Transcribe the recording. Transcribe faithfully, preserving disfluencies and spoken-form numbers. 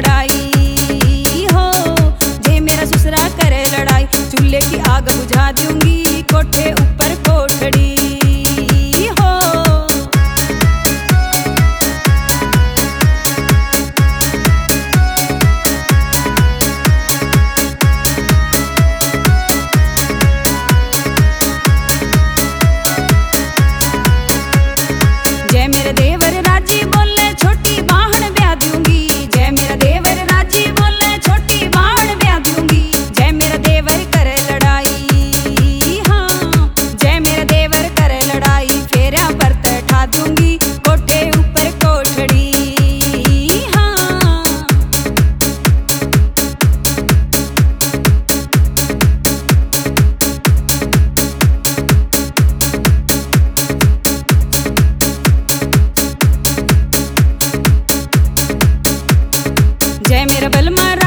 लड़ाई हो। जे मेरा ससुरा करे लड़ाई, चूल्हे की आग बुझा दूंगी, कोठे ऊपर कोठड़ी हो। जय मेरे देवर राजी बोले छोटी बाहन ब्याह दूंगी, जय मेरा देवर राजी बोले छोटी बाहन ब्याह दूंगी। जय मेरा देवर करे लड़ाई, हाँ जय मेरा देवर करे लड़ाई, फेरा पर बैठा दूंगी, कोठे ऊपर कोठड़ी हाँ। जय मेरा बलमा